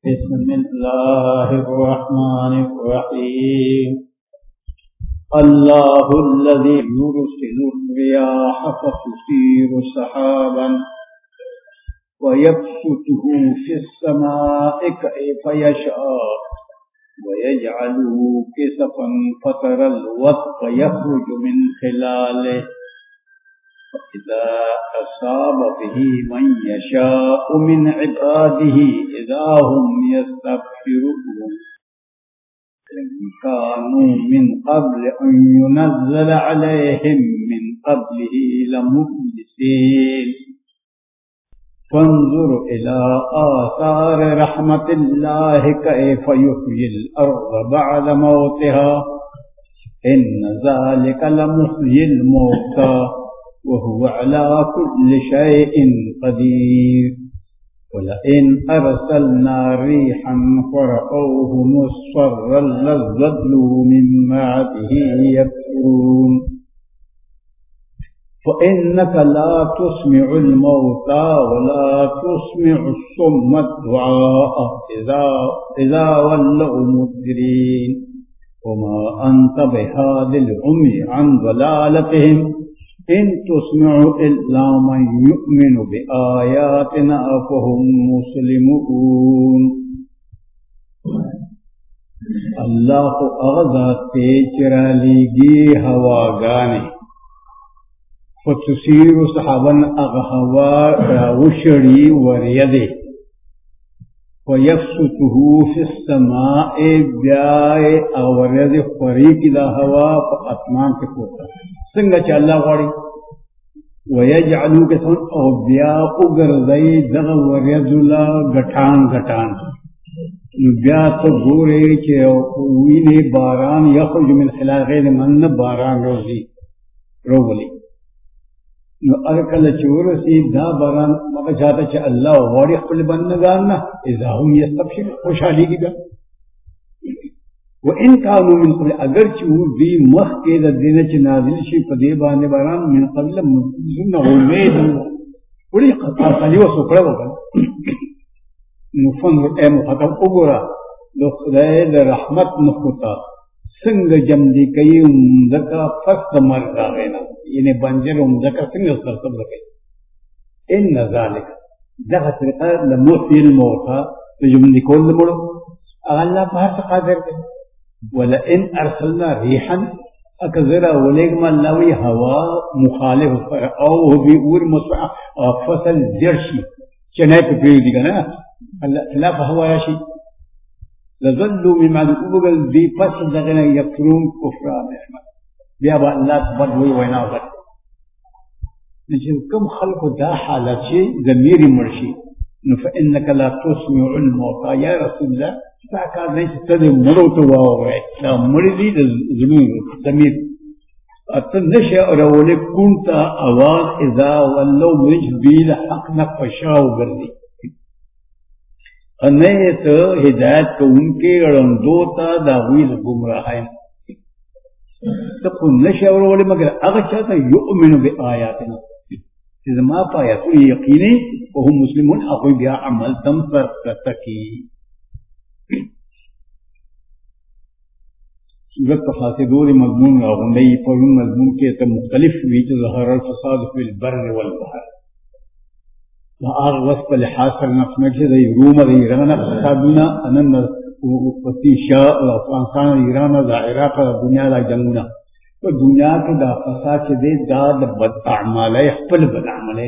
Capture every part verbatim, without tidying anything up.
बिस्मिल्लाहिर्रहमानिर्रहीम। अल्लाहुल्लज़ी युरसिलुर्रियाह फतुसीरु सहाबन व यबसुतुहु फिस्समाइ कैफ़ यशा व यजअलुहु किसफन फतरल वद्क़ यख़रुजु मिन खिलालिहि फ़इज़ा असाब बिही मन यशाअु मिन इबादिही इज़ा हुम यस्तग़फ़िरून। कानू मिन क़ब्ल अन युनज़्ज़ल अलैहिम मिन क़ब्लिही लमुब्लिसीन। फ़ंज़ुर इला आसार रहमतिल्लाहि कैफ़ युह्यिल अर्ज़ बअद मौतिहा इन्न ज़ालिका लमुह्यिल मौता व हुवा अला कुल्लि शैइन क़दीर। वलइन अरसलना रीहन फ़रअऊहु मुस्फ़र्रन लज़्ज़लू मिन बअदिही यकफ़ुरून। फ़इन्नक ला तुस्मिउल मौता वला तुस्मिउस्सुम्म अद्दुआ इज़ा इज़ा वल्लौ मुदबिरीन। वमा अंत बिहादिल उम्मी अन ज़लालतिहिम इन तुस्मिउ इल्ला मन युमिनु बिआयातिना फ़हुम मुस्लिमून। अल्लाह को अग़ज़ाते चिरालीगी हवागाने फतुसीरु सहाबन अगहवा रावुशड़ी वरियदे वयफ्सुतुहु फिस्समाए ब्याए अवरद फरीक दा हवा आसमान के पोता संग चल्ला वाड़ी वयजअलु के सन और ब्या उगरदई दग वरदुला गठान गठान ब्या तो गोरे के वीने बारान यखरुज मिन खिलालिहि मन बारान रोजी रोबली नो अरकल चोर सी दा बारान मगर जाता च अल्लाह वाड़ी खपल बन्नगान ना इज़ा हुम यस्तबशिर खुशहाली की गा वो इन कानू मिन क़ब्ल अगर चू दी मख के दिन च नाज़िल शी पदे बाने बारान मिन क़ब्ल मुन उम्मीद बड़ी खता साली वो सुकड़ा होगा मुफन ए मुखतब उगरा लो खुदाए द रहमत नखुता संग जमदी कई उम्दका फस्त मर गावेना इन्हें बंजर उम्दका संग सरसब लगे इन नज़ालिक जहाँ तरीक़ा लमुह्यिल मौता तो जमदी कोल मुड़ो अल्लाह बाहर से कादिर के वला इन अरसलना रिहन अकज़रा वलेगमा लवी हवा मुखालिफ पर औ भी उर मुस्वा फसल जर्शी चने पे पेड़ दिखा ना अल्लाह खिलाफ हवा याशी लज़ल्लू मिमा उबगल दी पस लगना यकफुरून कुफ्रा नेमत बिया अल्लाह बद हुई वना बद लेकिन कम खल्क़ दा हालत से ज़मीरी मर्शी फ़इन्नक ला तुस्मिउल मौता या रसूलल्लाह ताका नहीं तद मरो तो वाओ है ना मर्दी ज़मीर ज़मीर अतन नशे और वले कुंता आवाज़ इज़ा वल्लो मुझ बील हक न फशाओ गर्दी अनेत हिदायत को उनके अड़ंदोता दावील गुमराह है तो कुन नशे और वले मगर अगर चाहता युमिनु बिआयातिना इज़ मा पाया तो यकीनी वो हम मुस्लिमों अकोई बिया अमल तम पर तकी सूरत फासिदूर मज़मून रागुंडई पर उन मज़मून के तो मुख्तलिफ बीच ज़हर फसाद फिल बर्र वल बहर आग वस पर लिहाज करना समझे दे रूम दे ईरान फसादुना अनन पति शाह और अफगानिस्तान ईरान और इराक और दुनिया ला जंगना तो दुनिया के दा फसाद से दे दाद बद अमाले खपल बद अमले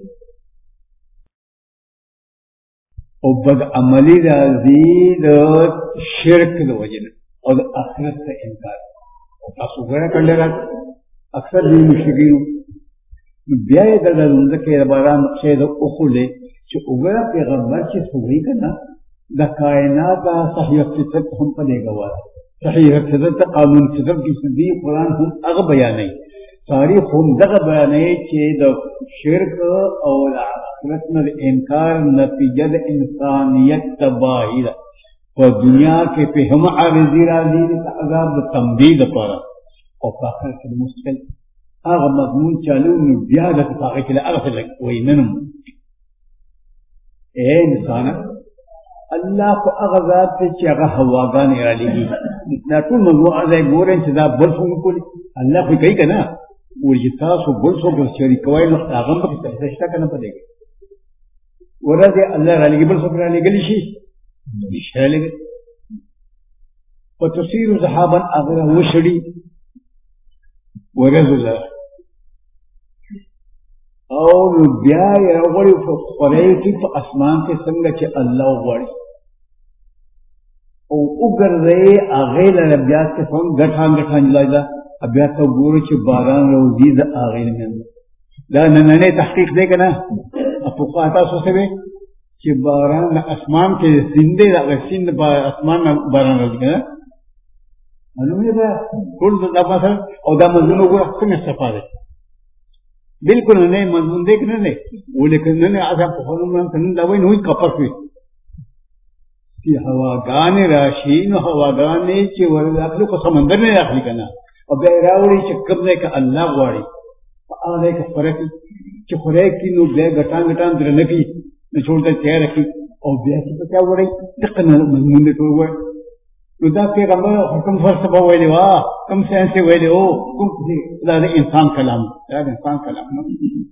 और बद अमली राज़ीद शिरक द वजन और आखिरत का इनकार और तासुगरा कर ले रहा अक्सर भी मुश्किल ब्याह दर्द के बारान से द उखले जो उगरा पैगंबर की सुगरी करना द कायनात का सही फितरत हम पर देगा वाला सही फितरत कानून फितरत की सिद्धी कुरान हम अग बयान नहीं तारीख हम दग बयान नहीं कि द शिरक और आखिरत में इनकार नतीजा इंसानियत तबाही और दुनिया के पे हम आरज़ी राज़ी का अज़ाब तमदीद पर और आखिर के मुश्किल आग मज़मून चालू में ब्याह के लिए अगफ लग वही ननम ए इंसान الله خو هغه ذات دی چې هغه هواګانې را لېږي. دا ټول مجموعه ځای ګورئ چې دا بل څوک کوي، الله خو کوي که نه؟ وایي چې تاسو بل څوک شریکوئ نو هغه هم پکې سجده شته که نه په دې کې؟ ورځې الله را لېږي، بل څوک را لېږلی شي؟ نشي را لېږلی. فتصير ذهابا هغه را وشړي ورځ الله او نو بیا یې راوغواړي په خورۍ کې په اسمان کې څنګه چې الله وغواړي او وګرځوي هغې لره بیا چې څنګه ګټان ګټان جلای ده بیا ته ګورو چې باران راوځي د هغې نه دا نننی تحقیق دی که نه؟ فقها تاسو څه وی چې باران د اسمان کې سیند دی، دغه سیند په اسمان نه باران راځي که نه؟ معلوم دی بیا ټول دا مثلا او دا مضمون وګوره څنګه صفا دی، بالکل نه مضمون دی که نه دی؟ ولیکن نن اصلا پخوانو نن دا وایي نو کپس وي چې هواګانې راشي نو هواګانې چې ور داخلي خو سمندر نه داخلي که نه؟ او بیا یې راوړي چې کوم ځای که الله غواړي په هغه ځای کې خوره کړي، چې خوره کړي نو بیا ګټان ګټان درنه کړي نو ټول ته تیاره کړي او بیا چې په چا وړئ دقه مضمون دی ټول وایي. نو دا پیغمبر کوم فلسفه ویلې وه، کوم ساینس یې ویلې و، کوم دا د انسان کلام دا د انسان کلام نه.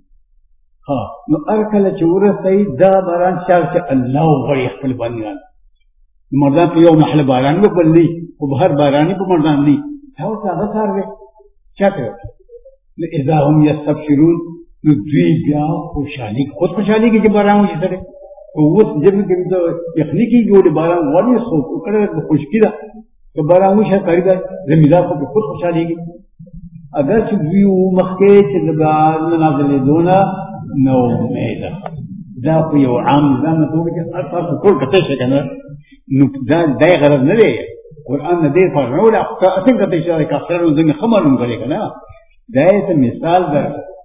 ها نو هر کله چې ورسئ دا باران چا چې الله وغواړي خپل بندګان مردان په یو محله باران به بل نه خو بهر باراني په مردان نه دا اوس هغه کار دی چا ته نو اذا هم یستبشرون نو دوی بیا خوشحالي خود خوشحالي کې چې باران وشي سره اوس جبه کې د یخني کې جوړ باران وړي خو کړه د خشکی ده که باران وشي کاری ده زمیندار خو خود خوشحاليږي. اگر چې دوی مخکې چې د باران نازلې دونه نو امیده دا خو یو عام ځان نه توګه چې تاسو ټول کته شي کنه نو دا دای غرض نه دی قرآن نه دی فرمایو دا څنګه ته اشاره کافرانو ځنه خبرون کوي کنه دا یې مثال در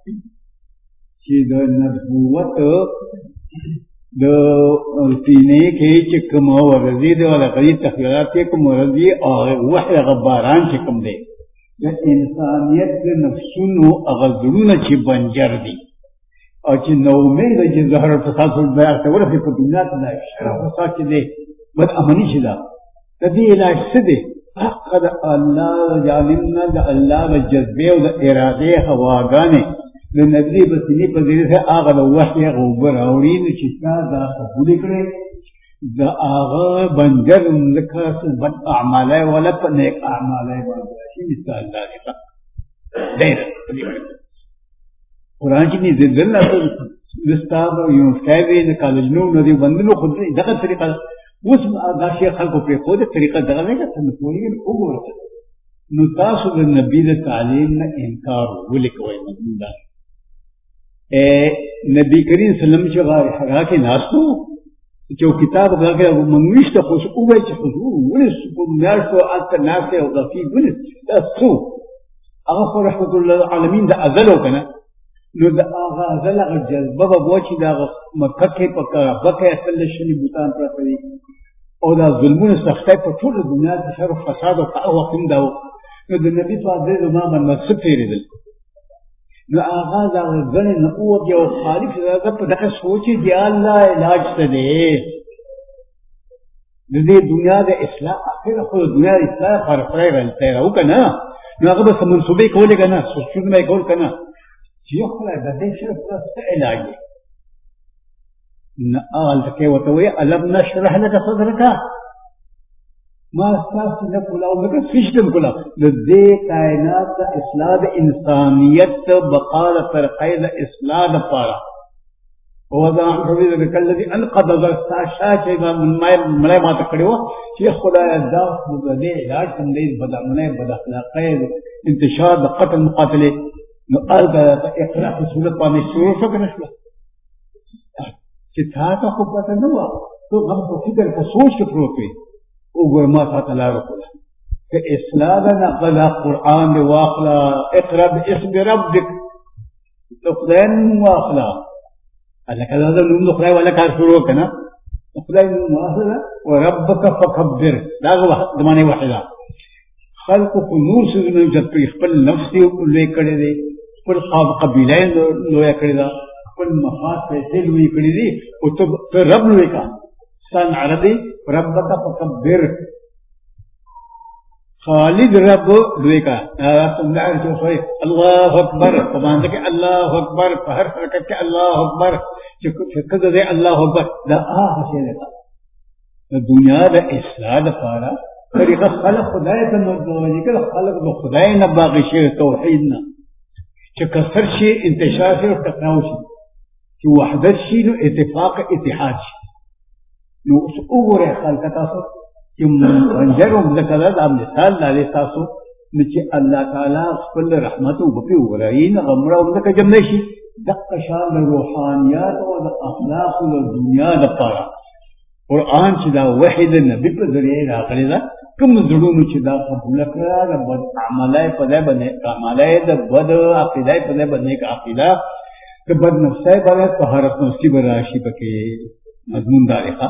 چې د نبوت د سینې کې چې کوم ورځي د ولغړي تخیلات کې کوم ورځي او وحي غباران چې کوم دی د انسانیت د نفسونو اغزرونه چې بنجر دي او چې نو امید چې ظاهر فساد بیا ته ورته په دنیا کې نه شرف فساد چې دی بد امني شي دا د دې علاج څه دی؟ حق د الله جانبنا د الله د جذبې او د ارادې هواګانې د نبي بسنی په ذریعه سره هغه د وحي غوبر اوري نو چې تا دا قبول کړي د هغه بنجر لکه بد اعماله ولا په نیک اعماله باندې شي مثال دا دی ډېر قرآن کې دې دلته لستاب یو ښاوی د کالجنو نو دې بندلو خو دغه طریقه اوس دا شي خلکو په خو دې طریقه دغه نه کوي نو وګوره نو تاسو د نبی د تعلیم نه انکار ولیکوي مطلب دا اے نبی کریم صلی الله علیه وسلم چې هغه کې ناسو چې کتاب هغه منوشته خو او وای چې حضور ولس په میاشتو اته ناسه او ضفي ولس دا څو هغه خو رحمت الله العالمین د ازلو کنه نو د هغه ازل هغه جذبه به و چې دا مکه کې په بکه اصل شنی بوتان پراته دي او دا ظلمونه سختۍ په ټول دنیا کې شر او فساد او هغه وخت دا نو د نبی صلی الله علیه وسلم من مقصد تیریدل نو هغه دا غنه نو او یو خالق دا په دغه سوچ دی الله علاج څه دی د دې دنیا د اصلاح اخر خو دنیا د اصلاح پر پرای راځي او کنه نو هغه به منسوبې کولې کنه سوچونه یې کول کنه چې یو خلک د دې شرف څه علاج دی نه اول تکي وتوي الم نشرح لك صدرك ما استاس نه کولا او لکه سجدم کولا د دې کائنات د اصلاح د انسانیت بقاله تر قید اصلاح لپاره او دا حبیب الذي انقذ الساشا چې من ملای ما ته کړو چې خدای دا د دې علاج کوم دی بدامنه بد اخلاقی انتشار د قتل مقاتله نو الګا اقرا په صورت باندې شروع شو کنه شو چې تاسو خو پته نه و ته هم په فکر په سوچ کې پروت وي وګور ما تعالی راکړه چې اسلام نه قلا قران دی واخلا اقرا باسم ربك تقدن واخلا انا کله دا نوم خدای ولا کار شروع کنه خدای نوم واخلا وربك فكبر دا د معنی واحده خلق کو نور سونه جب خپل نفس دی لوی کړي دي خپل قبیله لوی کړي دا خپل مفاد پیسې لوی کړي دي او ته رب لوی کا سن عربي ربك فكبر خالد رب دویکا اللہ اکبر فمانده که اللہ اکبر فهر حرکت که اللہ اکبر چکد ده اللہ اکبر دا آه شیدتا دنیا دا اصلاح دا پارا طریقہ خلق خدای تا مدوجی که خلق دا خدای نباقی شیر توحیدنا چه کسر شی انتشار شی و تقناو شی چه وحدت شی نو اتفاق اتحاد شی نو اس اوور خلقتا سو چه منجرم ذکر دا مثال دالی تاسو نو چه اللہ تعالی خپل رحمتو بپی ورائین غمرا ذکر جمع شی دق شان روحانیات و دا اخلاق و دنیا دا پارا قرآن چې دا وحی د نبی په ذریعه راغلی دا کوم زړونو چې دا قبول کړه د بد عملای په ځای باندې عملای د بد عقیدای په ځای باندې عقیده د بد نفسای باندې طهارت نفسي به راشي پکې مضمون دارخه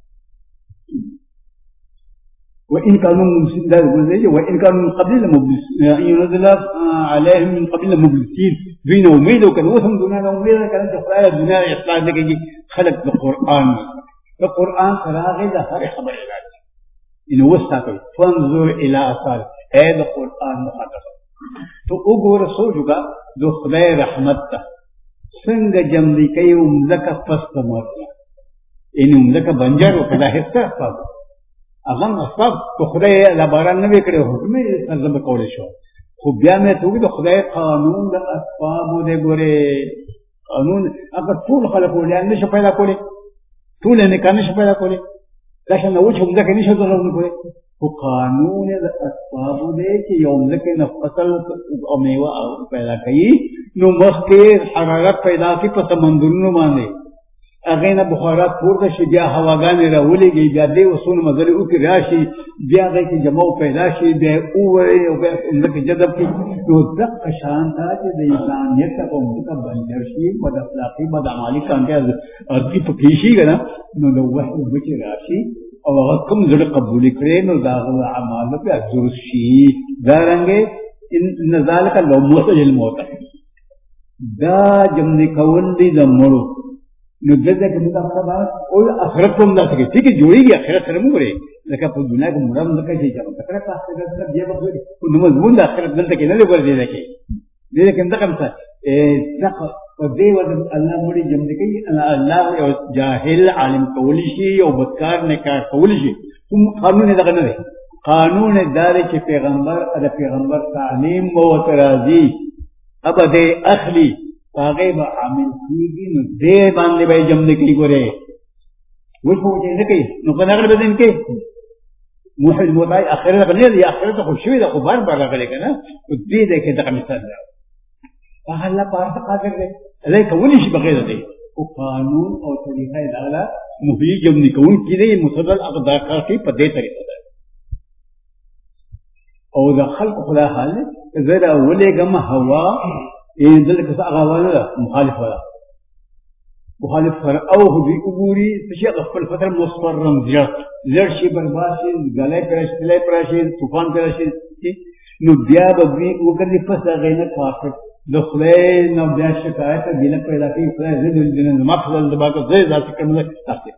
وإن كانوا مبلسين لا يقول وإن كانوا من قبل لمبلسين ينزل عليهم من قبل مبلسين دون أميد وكان وثم دون أميد كان تخلال الدنيا إصلاح ذلك خلق القرآن القرآن فراغ إذا هر خبر علاج إنه وستاكل فانظر إلى أثار هذا القرآن مخاطب تو أقول سوجك دو خدای رحمت څنګه جمع کوي ومزکه پست مرته ان ومزکه بنجر او کله هسته اسباب اغم اسباب تو خدای لا باران نه وکړي حکم یې ترجمه کول شو خو بیا مې ته د خدای قانون د اسباب د ګوره قانون هغه ټول خلک ولې نه شي پیدا کولی ټول نه کنه شي پیدا کولی لکه نو چې ومزکه نشي درونه کولی خو قانون د اسباب دې چې یو ځکه نه فصل او میوه پیدا کوي نو مخکې حرارت پیدا کی په سمندرونو باندې هغه نه بخارات پورته شي بیا هواګانې راولېږي بیا دې وسونه مزل او کې راشي بیا دې کې جمع پیدا شي بیا اوه او بیا لکه جذب کی نو دغه شان دا چې د انسانیت په موږ باندې شي په د اخلاقی بد عملی باندې ارتي پکې شي کنه نو د وحي بچ راشي او هغه کوم ځل قبول کړي نو دا غو اعمال په اجر شي دا رنګه ان ذالک لو موت الموت دا جمع کول دي د مړو نو دغه کوم څه او اخرت هم دا څه چې جوړیږي اخرت سره موږ لري لکه په دنیا کې مرام نه کوي چې په اخرت اخرت سره بیا به نو مضمون د اخرت دلته کې نه لګور دي لکه دې کې څنګه څه ا څه او دې ود الله مړي جمع کوي الله یو جاهل عالم کول شي او بدکار نه کار کول شي کوم قانون دغه نه دی قانون دار چې پیغمبر د پیغمبر تعلیم او ترازی ابد اخلی هغه به عامل کیږي نو دې باندې به جمع کوي ګوره وڅ په دې نه کوي نو کنه هغه بدن کې موحد موتای اخرت غنی دی اخرت خو شوی د خو بار بار راغلی کنه دې دې کې دغه مثال دی هغه الله پاره قادر دی لکه ونی شي بغیر دی او قانون او طریقې لاله مهي جمع کوون کړي مصدل اقدار کوي په دې طریقه ده او د خلق خدا حال زړه ولېګم هوا این دلته څه هغه ولا مخالف ولا مخالف فر او دې وګوري چې خپل فتر مصمرم زیات زړ شي برباد شي غلې پرشتلې پرشي طوفان پرشي نو بیا به وګړي پس هغه نه کافر د خدای نو بیا شکایت دینه پیدا کوي خدای دې دې مقصد د باکو زې ذات کومه تاسو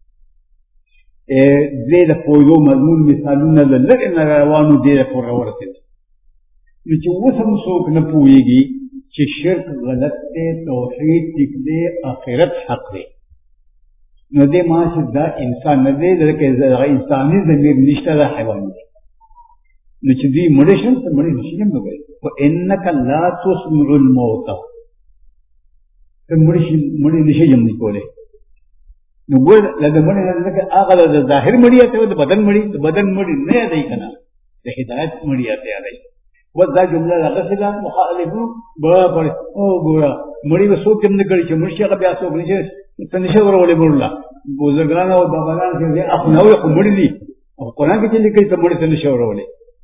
ا دې د پویو مضمون مثالونه لږ نه روانو دې پر ورته نو چې وسم څوک نه پويږي چې شرک غلط دی توحید ټیک دی آخرت حق دی نو دې ما چې دا انسان نه دی لکه دا انساني ضمیر نشته دا حیوان دی نو چې دې مړ شي ته مړ نشي نه وي او انک لا تسمع الموت ته مړ شي مړ نشي جمع کوله نو ګور لکه مړ نه لکه هغه د ظاهر مړی ته د بدن مړی د بدن مړی نه دی کنه د هدایت مړی ته دی وذا جمله لغسل مخالفو بابر او ګورا مړی وسو کوم نه کړی چې مرشي هغه بیا څوک نشي تنشه ورولې مولا بوزرګان او باباګان چې خپل نو مړی دي او قرآن کې چې لیکل ته مړی تنشه ورولې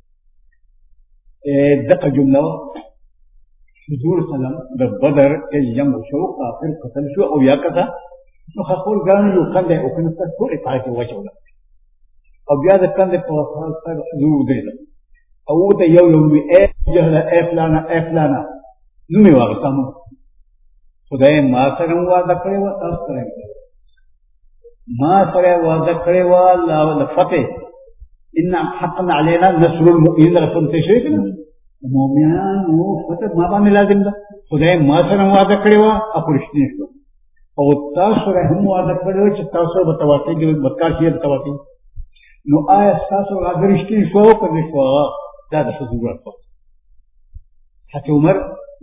ا دغه جمله حضور سلام د بدر کې جمع شو کافر قتل شو او یا کته نو خپل ګان یو کنده او کنه ټول پاتې وچول او بیا د کنده په خپل سره زو دی او ته یو یو وی ا جهله ا فلانا ا فلانا نو می واغتم خدای ما سره وعده کړی و تاسو سره ما سره وعده کړی و الله فتح ان حقا علينا نصر المؤمنين رسول تشریح کړه مؤمنان نو فتح ما باندې لازم ده خدای ما سره وعده کړی و اپرشتنی شو او تاسو سره هم وعده کړی و چې تاسو به تواتې کې بدکار شي تواتې نو آیا تاسو راغرشتنی شو کړی شو دا د ضرورت په حتی عمر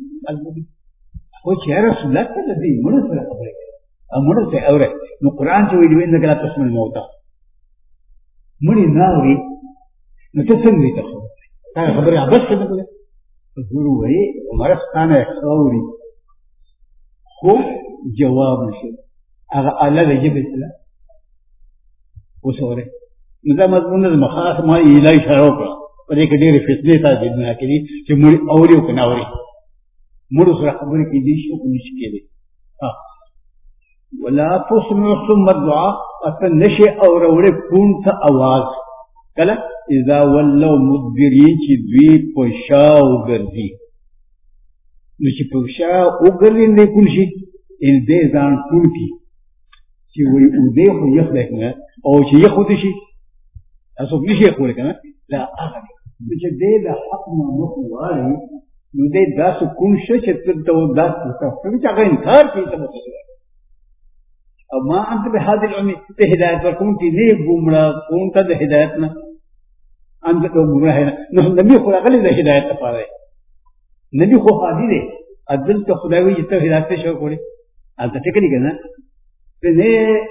خو چې رسول الله ته دې موږ سره خبرې کوي موږ ته اوره نو قران چې ویلي نه غلا تاسو نه موتا مړي ناوري نو ته څنګه ته دا خبره ابد څه نه کوي حضور وایي عمرستانه خوري خو جواب نشي هغه الله دې جبه سره وسوره نو دا مضمون د مخاص ما الهي اشاره وکړه په دې کې ډېرې فتنې تا دې نه کړي چې مړي اوري او کنه اوري مړو سره خبرې کې دي شو کوم شي کې دي ها ولا تسمع ثم الدعاء اتنشي او روړې کونته आवाज کله اذا ولوا مدبرين چې دوی پښاو ګرځي نو چې پښاو وګرځي نه کوم شي ان دې ځان ټول کی چې وي او دې خو یخ نه او چې یخ دې شي تاسو نشي خو کنه لا هغه چې دې د حق نه مخواري نو دې تاسو کوم شي چې ته تاسو تاسو چې هغه انکار کوي تاسو ما أنت بهذه الأمة هداية وكنت ليه بمرا كنت ده هدايتنا أنت تو بمرا هنا نحن نبي خلا قال ده هداية تفارة نبي خو هذه ده أدل تخداوي جت هداية شو كله أنت تكلي كنا بني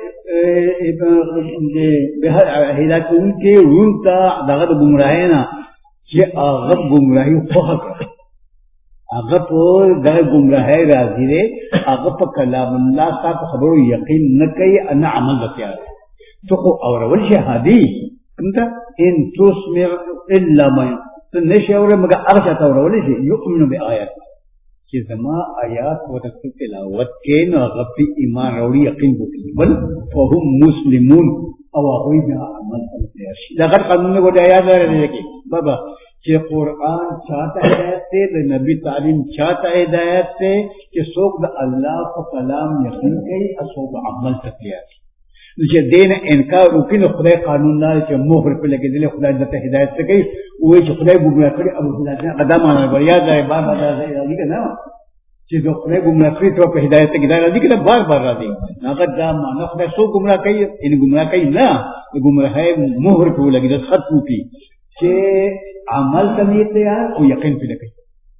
به هداية كنت وانت دعوة بمرا هنا شيء أغب بمرا هي فهك هغه په دغه ګمراهۍ راځي دی هغه په کلام الله تاسو خبرو یقین نه کوي ان عمل وکړي ته خو اورول شي هادي انت ان تسمع الا ما تنشي اور مګه هغه چاته اورول شي یؤمن بآیات چې زما آیات ورته تلاوت کې نو هغه په ایمان وروړي یقین وکړي بل فهم مسلمون او هغه بیا عمل کوي دا قانون نه وځي یاد لري کې بابا کہ قرآن چاہتا ہدایت سے تو نبی تعلیم چاہتا ہدایت سے کہ سوک دا اللہ کو کلام یقین کئی اسوک عمل تکلیا جے دین انکار رکن خدای قانون نال کہ مہر پہ لگے دل خدای دتا ہدایت سے کئی وہ جو خدای گمراہ کرے ابو خدای قدم آنا بڑا یاد ہے بار بار راضی کہ نا کہ جو خدای گمراہ کرے تو پہ ہدایت کی راضی کہ بار بار راضی نہ قد مانا خدای سو گمراہ کئی ان گمراہ کئی نہ گمراہ ہے مہر پہ لگے دل خط پوتی کہ عمل تمیت تیار او یقین پہ لگے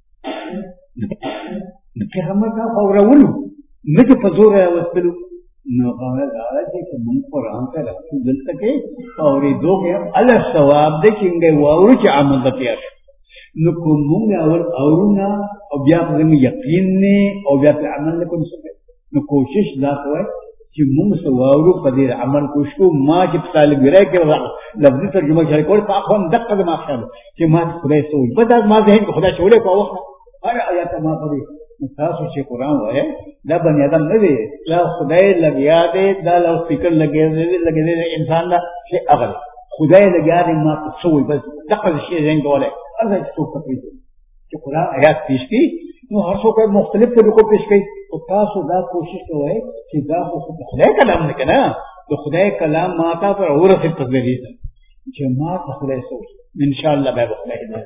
کہ ہم کا فورولو نہ په زور راوستلو نو هغه دا چې موږ قرآن ته راځو دلته کې اورې دوه الله ثواب دې څنګه وورو چې عمل تیار نو کوم موږ اول اورونه او بیا په یقین نه او بیا په عمل نه کوم څه نو کوشش دا کوي چې موږ سوارو په دې عمل کوشو ما چې طالب ګرای کې لفظي ترجمه کوي کول په خپل دقه ما خیال چې ما خدای سوې په دا ما ذهن خدای شولې په وخت هر آیات ما پڑھی تاسو چې قرآن وایي دا بنی آدم نه دی دا خدای لګیا دی دا لو فکر لګیا دی لګیا دی انسان دا شي اغل خدای لګیا دی ما سوې بس دقه شي ذهن کوله هغه څه کوي چې قرآن آیات پیش کی نو هر څوک مختلف طریقو پیش کوي او تاسو دا کوشش کوئ چې دا خو خدای کلام نه کنه د خدای کلام ما تا پر اورته تدریس چې ما خدای سوچ ان شاء الله به خدای هدایت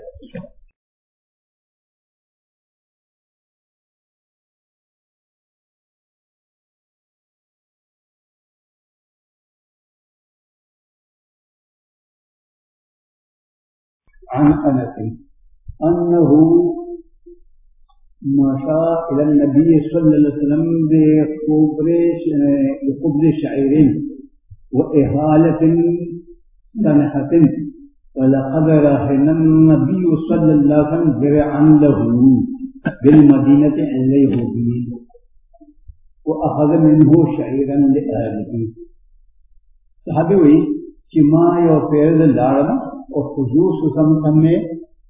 عن انس انه مشى إلى النبي صلى الله عليه وسلم بقبل شعير وإهالة سنحة ولقد رهن النبي صلى الله عليه وسلم درعا له بالمدينة اليهودي وأخذ منه شعيرا لأهله صحابي كما يوفير الدارنا وخصوص سمسمه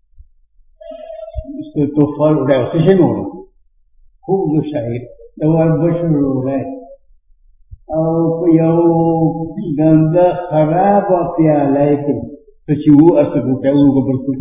تو فال اڑا اسے میں ہو خوب جو شاعر دوار بشر ہو رہا ہے او یو گندا خراب پیالہ کے تو چو اسے کو کہ وہ بالکل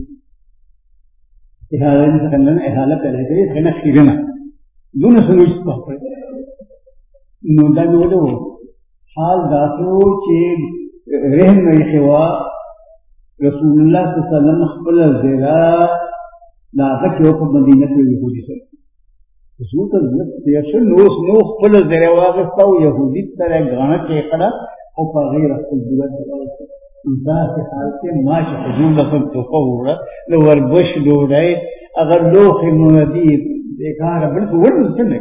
احالہ کرنا احالہ کرے گا کنا خیرنا دون سمجھ پا نو دا نو دو حال داسو چې رحم نه خوا رسول الله صلی الله علیه وسلم خپل زیرا دا ځکه په مدینه کې يهودي سره رسول الله صلی الله نو نو خپل زیرا واغسته او يهودي سره غاڼه کې کړه او په غیر خپل دغه دا په حال کې ماشه حضور لفظ توقوره لو وربش دوړای اگر لوخ المنادي بیکار بل ورن څنګه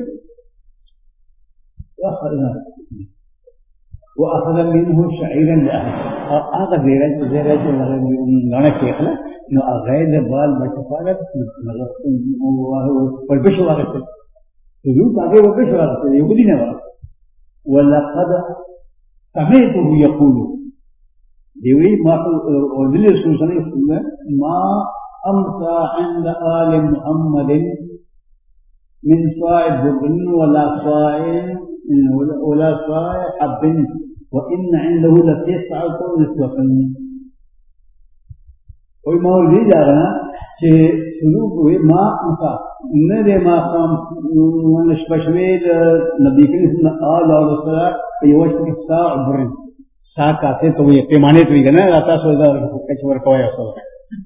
واخذنا واخذ منه شعيرا لاهله هذا غير غير غاڼه کې کړه نو غیر بال بچفاله وربش واغسته حضور هغه وربش واغسته يهودي نه ولقد سمعته يقول دیوی ما ورزل رسول صلی اللہ علیہ وسلم ما امسا عند آل محمد من صاع بر ولا صاع ولا صاع حب وإن عنده لتسعة نسوة کوئی ما ورزل جا رہا کہ سلوک ہوئے ما امسا نرے ما قام ونشبشوید نبی کریم آل اور صلاح یوشتک صاع برن साथ आते तो ये पैमाने तो ही ना आता सोचा कुछ वर्क हुआ है सब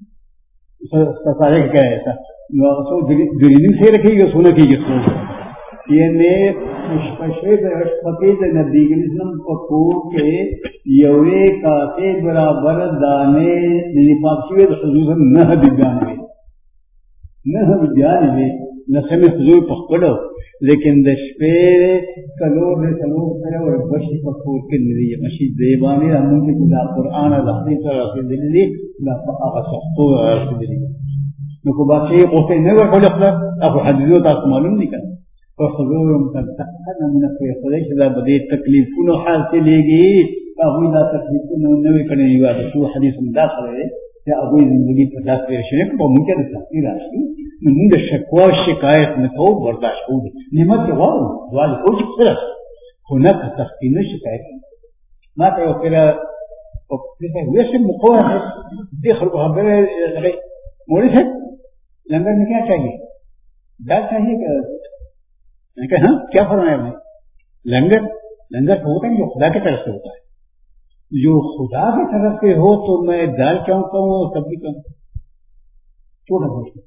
सारे क्या है ऐसा सो दिल्ली से रखेगी सोना की जिसको ये ने मुश्किल राष्ट्रपति द नबी इस्लाम पकोर के यवे काते बराबर दाने निपाक्षी हुजूर न विज्ञान में न विज्ञान में नशे में हुजूर पकड़ो लेकिन दशपे कलोर ने कलोर करे और बशी पकोर के निरी मशीद देवाने हमन के खुदा कुरान अल्लाह से रसूल दिल्ली ला आगा सख्तो रसूल दिल्ली नको बाकी होते नहीं वो कोई अपना अब हदीदो तास मालूम नहीं कर और हुजूर मुतकना من फैसले से बदे तकलीफ नो हाल से लेगी अबू दा तकलीफ नो नवे करने हुआ तो हदीस में दाखिल है या अबू जिंदगी पर दास पेशने को मुमकिन है तकदीर आशी من الشكوى والشكاية متوب برداشت بود نعمت واو دوال اوج سره هناك تخفين الشكاية ما تعرف كده ويش مقوله دخل خبره غير مورث لنگر में क्या चाहिए दाल चाहिए क्या मैं कहा हाँ क्या फरमाया मैं लंगर लंगर तो होता है जो खुदा की तरफ से होता है जो खुदा की तरफ से हो तो मैं दाल क्यों कहूँ सब्जी क्यों छोटा प्रश्न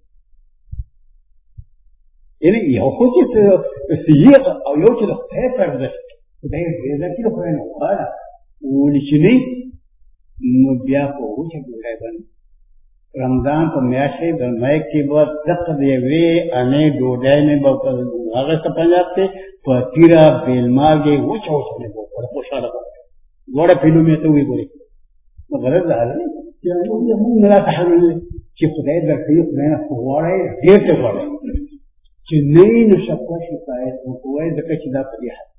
يعني يأخذ السياق أو يوجد خير بس وده إذا كده فين وقال ولشني مبيعه وش بيقولون رمضان को मैशे बनाए के बाद तक देवे अने डोडे ने बकल आगे से पंजाब से पतिरा बेलमाल के वो चौथे को पर पोषा लगा बड़ा फिल्म में तो वही बोले तो गलत है क्या ये हम मेरा तहरीर कि खुदा दर के खुदा फवाड़े देर से फवाड़े कि नई नशा शिकायत को कोई दकश दा फरिया